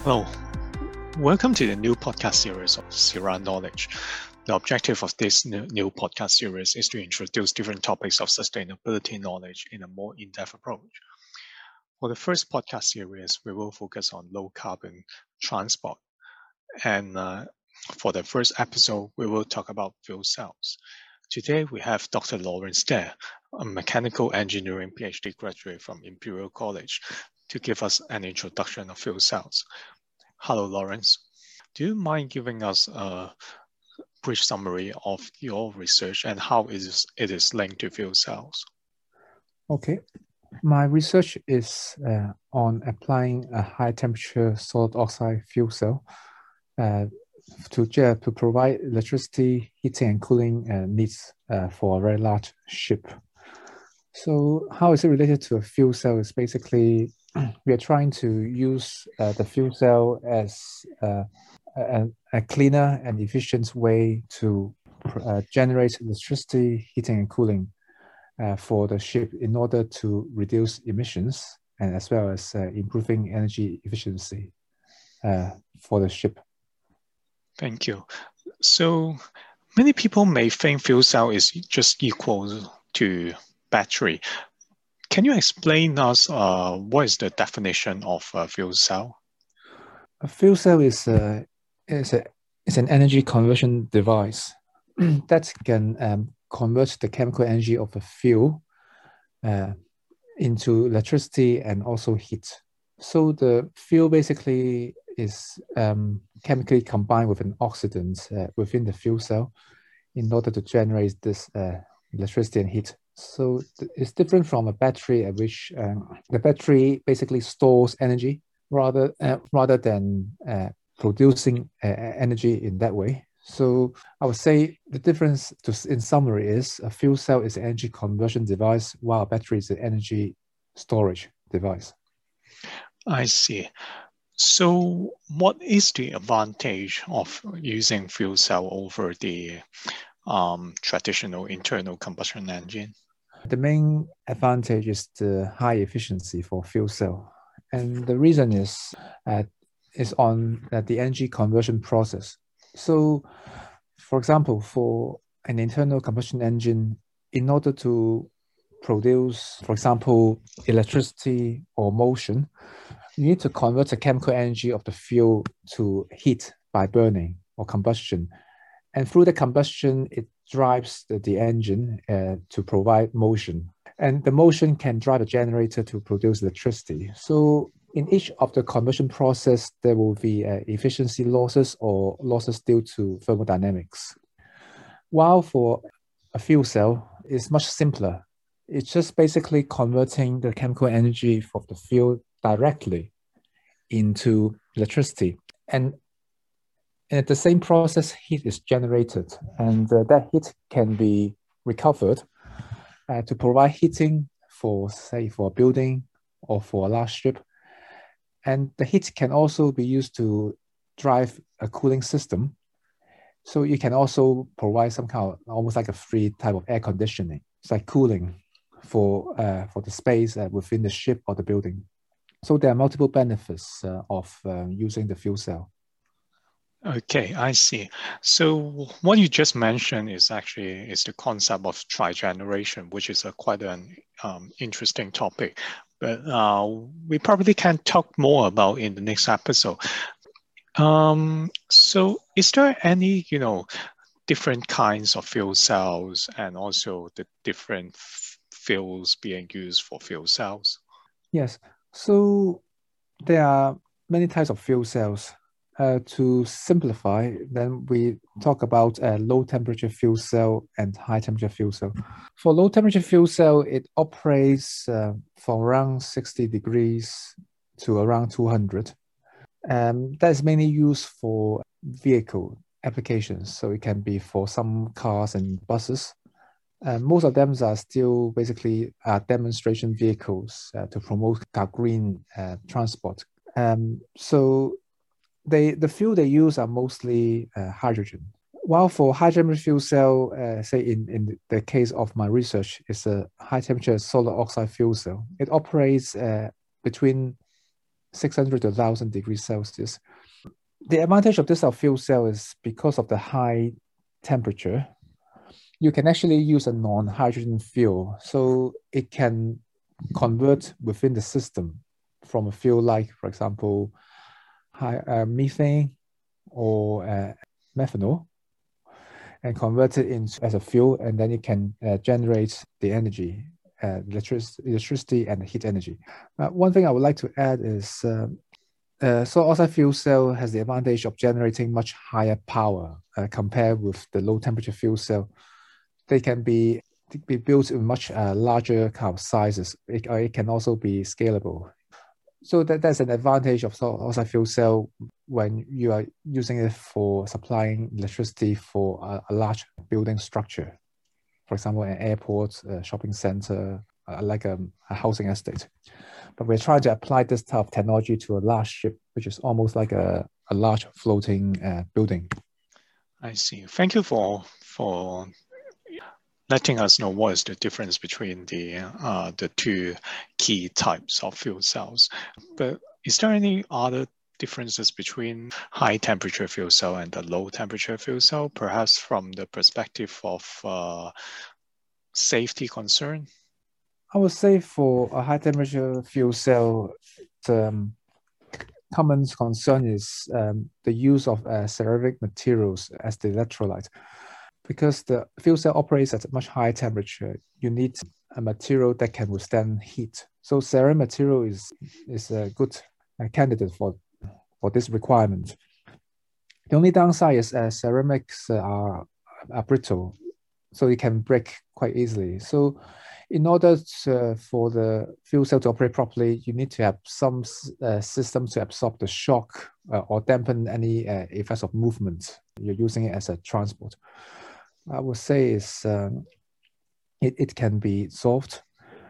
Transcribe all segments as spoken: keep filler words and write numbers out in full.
Hello, welcome to the new podcast series of Sierra Knowledge. The objective of this new podcast series is to introduce different topics of sustainability knowledge in a more in-depth approach. For the first podcast series, we will focus on low carbon transport. And uh, for the first episode, we will talk about fuel cells. Today, we have Doctor Lawrence Dare, a mechanical engineering PhD graduate from Imperial College, to give us an introduction of fuel cells. Hello, Lawrence. Do you mind giving us a brief summary of your research and how it is, it is linked to fuel cells? Okay. My research is uh, on applying a high-temperature solid oxide fuel cell uh, to, uh, to provide electricity, heating, and cooling uh, needs uh, for a very large ship. So how is it related to a fuel cell? Is basically we are trying to use uh, the fuel cell as uh, a, a cleaner and efficient way to uh, generate electricity, heating, and cooling uh, for the ship in order to reduce emissions and as well as uh, improving energy efficiency uh, for the ship. Thank you. So many people may think fuel cell is just equal to battery. Can you explain us uh, what is the definition of a fuel cell? A fuel cell is a, is a is an energy conversion device that can um, convert the chemical energy of a fuel uh, into electricity and also heat. So the fuel basically is um, chemically combined with an oxidant uh, within the fuel cell in order to generate this uh, electricity and heat. So it's different from a battery at which um, the battery basically stores energy rather uh, rather than uh, producing uh, energy in that way. So I would say the difference to, in summary is a fuel cell is an energy conversion device while a battery is an energy storage device. I see. So what is the advantage of using fuel cell over the um, traditional internal combustion engine? The main advantage is the high efficiency for fuel cell. And the reason is, uh, is on uh, the energy conversion process. So, for example, for an internal combustion engine, in order to produce, for example, electricity or motion, you need to convert the chemical energy of the fuel to heat by burning or combustion. And through the combustion, it drives the, the engine uh, to provide motion. And the motion can drive a generator to produce electricity. So in each of the conversion process, there will be uh, efficiency losses or losses due to thermodynamics. While for a fuel cell, it's much simpler. It's just basically converting the chemical energy of the fuel directly into electricity. And in the same process, heat is generated, and uh, that heat can be recovered uh, to provide heating for, say, for a building or for a large ship. And the heat can also be used to drive a cooling system. So you can also provide some kind of almost like a free type of air conditioning. It's like cooling for uh, for the space uh, within the ship or the building. So there are multiple benefits uh, of uh, using the fuel cell. Okay, I see. So what you just mentioned is actually is the concept of trigeneration, which is a quite an um, interesting topic. But uh, we probably can talk more about in the next episode. Um, so is there any, you know, different kinds of fuel cells and also the different fuels being used for fuel cells? Yes. So there are many types of fuel cells. Uh, to simplify, then we talk about a low temperature fuel cell and high temperature fuel cell. For low temperature fuel cell, it operates uh, from around sixty degrees to around two hundred. Um, that is mainly used for vehicle applications. So it can be for some cars and buses. Uh, most of them are still basically uh, demonstration vehicles uh, to promote green uh, transport. Um, so they the fuel they use are mostly uh, hydrogen. While for high temperature fuel cell, uh, say in, in the case of my research, is a high temperature solid oxide fuel cell. It operates uh, between six hundred to one thousand degrees Celsius. The advantage of this fuel cell is because of the high temperature, you can actually use a non-hydrogen fuel. So it can convert within the system from a fuel like, for example, high, uh, methane or uh, methanol, and convert it into as a fuel, and then it can uh, generate the energy, uh, electric electricity and heat energy. Uh, one thing I would like to add is uh, uh, solid oxide fuel cell has the advantage of generating much higher power uh, compared with the low temperature fuel cell. They can be be built in much uh, larger kind of sizes. It, it can also be scalable. So that, that's an advantage of solid oxide fuel cell when you are using it for supplying electricity for a, a large building structure. For example, an airport, a shopping center, uh, like a, a housing estate. But we're trying to apply this type of technology to a large ship, which is almost like a, a large floating uh, building. I see. Thank you for for letting us know what is the difference between the uh, the two key types of fuel cells. But is there any other differences between high temperature fuel cell and the low temperature fuel cell, perhaps from the perspective of uh, safety concern? I would say for a high temperature fuel cell, the um, common concern is um, the use of uh, ceramic materials as the electrolyte. Because the fuel cell operates at a much higher temperature, you need a material that can withstand heat. So ceramic material is, is a good uh, candidate for, for this requirement. The only downside is uh, ceramics are, are brittle, so it can break quite easily. So in order to, for the fuel cell to operate properly, you need to have some uh, system to absorb the shock uh, or dampen any uh, effects of movement. You're using it as a transport. I would say is um, it, it can be solved.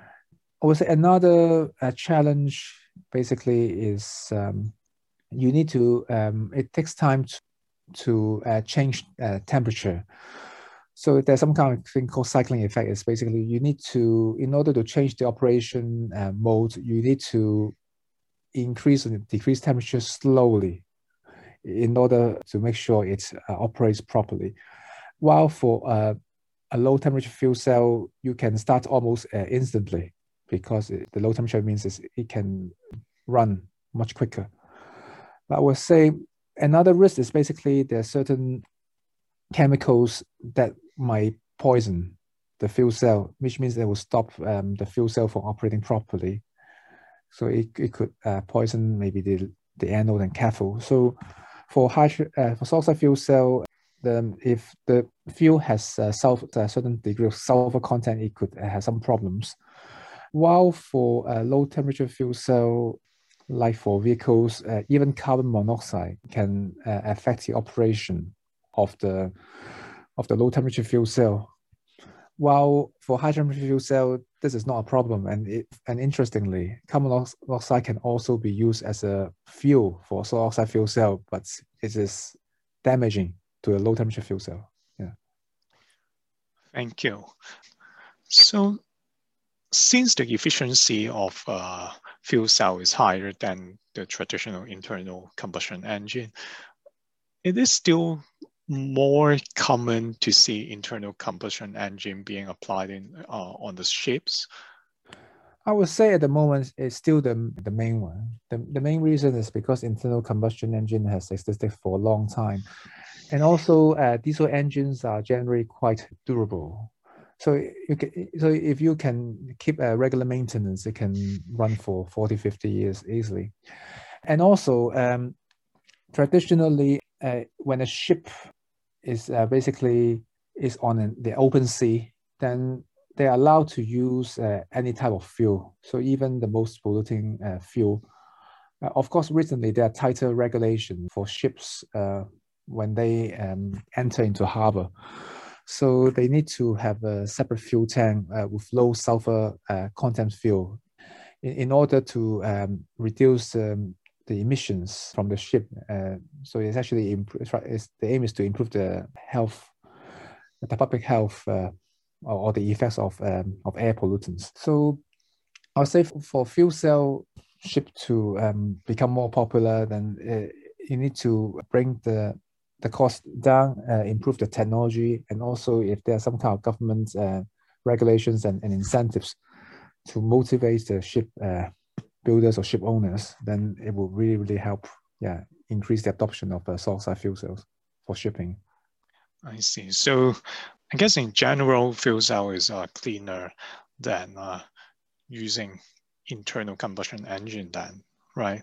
I would say another uh, challenge basically is um, you need to, um, it takes time to, to uh, change uh, temperature. So there's some kind of thing called cycling effect. It's basically you need to, in order to change the operation uh, mode, you need to increase and decrease temperature slowly in order to make sure it uh, operates properly. While for uh, a low temperature fuel cell, you can start almost uh, instantly because it, the low temperature means it can run much quicker. But I would say another risk is basically there are certain chemicals that might poison the fuel cell, which means they will stop um, the fuel cell from operating properly. So it, it could uh, poison maybe the, the anode and cathode. So for, high, uh, for solid oxide fuel cell, The, if the fuel has uh, sulfur, a certain degree of sulfur content, it could uh, have some problems. While for a low temperature fuel cell, like for vehicles, uh, even carbon monoxide can uh, affect the operation of the of the low temperature fuel cell. While for high temperature fuel cell, this is not a problem. And it, and interestingly, carbon monoxide can also be used as a fuel for solid oxide fuel cell, but it is damaging to a low temperature fuel cell. Yeah. Thank you. So since the efficiency of uh, fuel cell is higher than the traditional internal combustion engine, it is still more common to see internal combustion engine being applied in uh, on the ships. I would say at the moment it's still the, the main one. The, the main reason is because internal combustion engine has existed for a long time. And also uh, diesel engines are generally quite durable. So you can, so if you can keep a regular maintenance, it can run for forty, fifty years easily. And also um, traditionally, uh, when a ship is uh, basically is on an, the open sea, then they're allowed to use uh, any type of fuel. So even the most polluting uh, fuel. Uh, of course, recently there are tighter regulations for ships uh, when they um, enter into harbor. So they need to have a separate fuel tank uh, with low sulfur uh, content fuel in, in order to um, reduce um, the emissions from the ship. Uh, so it's actually, it's, the aim is to improve the health, the public health uh, or, or the effects of, um, of air pollutants. So I'll say for, for fuel cell, ship to um, become more popular, then uh, you need to bring the the cost down, uh, improve the technology, and also if there are some kind of government uh, regulations and, and incentives to motivate the ship uh, builders or ship owners, then it will really, really help, yeah, increase the adoption of uh, sulfide fuel cells for shipping. I see. So I guess in general, fuel cell is uh, cleaner than uh, using internal combustion engine then, right?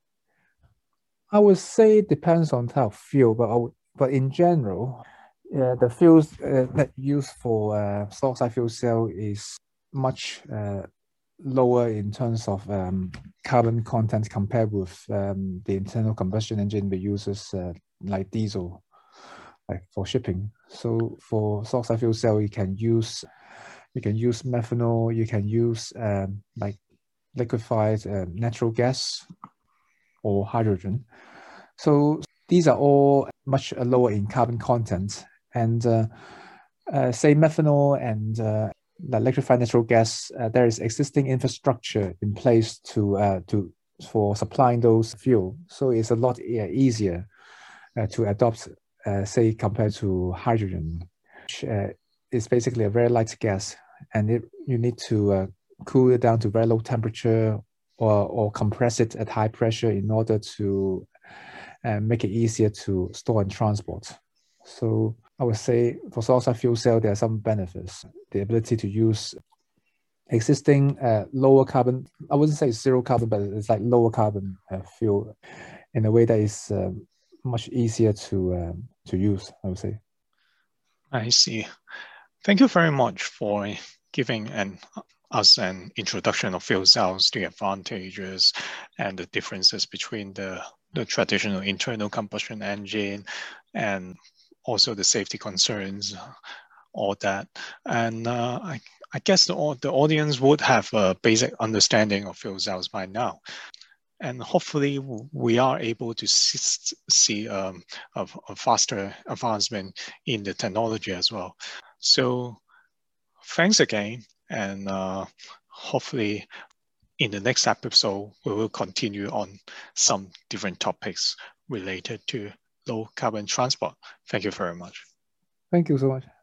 I would say it depends on type of fuel, but I would, but in general, uh, the fuels uh, that used for uh, sulfide fuel cell is much uh, lower in terms of um, carbon content compared with um, the internal combustion engine we uses uh, like diesel, like for shipping. So for sulfide fuel cell, you can use you can use methanol, you can use um, like liquefied uh, natural gas or hydrogen. So these are all much lower in carbon content. And uh, uh, say methanol and uh, liquefied natural gas, uh, there is existing infrastructure in place to uh, to for supplying those fuel. So it's a lot easier uh, to adopt, uh, say, compared to hydrogen, which uh, is basically a very light gas, and it, you need to uh, cool it down to very low temperature or, or compress it at high pressure in order to uh, make it easier to store and transport. So I would say for sulfide fuel cell, there are some benefits. The ability to use existing uh, lower carbon, I wouldn't say zero carbon, but it's like lower carbon uh, fuel in a way that is uh, much easier to um, to use, I would say. I see. Thank you very much for giving an, us an introduction of fuel cells, the advantages and the differences between the, the traditional internal combustion engine and also the safety concerns, all that. And uh, I, I guess the, the audience would have a basic understanding of fuel cells by now. And hopefully we are able to see um, a, a faster advancement in the technology as well. So thanks again. And uh, hopefully in the next episode, we will continue on some different topics related to low carbon transport. Thank you very much. Thank you so much.